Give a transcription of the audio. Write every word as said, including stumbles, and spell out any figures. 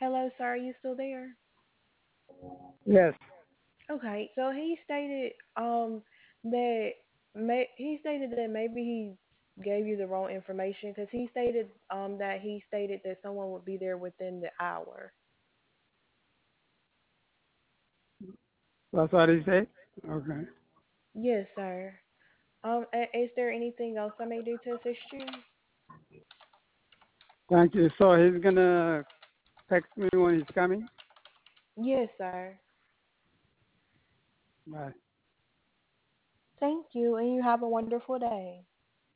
Hello, sir. Are you still there? Yes. Okay. So he stated um that may he stated that maybe he gave you the wrong information because he stated um that he stated that someone would be there within the hour. That's what he said? Okay. Yes, sir. Um, a- is there anything else I may do to assist you? Thank you. So he's gonna text me when he's coming? Yes, sir. Bye. Thank you, and you have a wonderful day.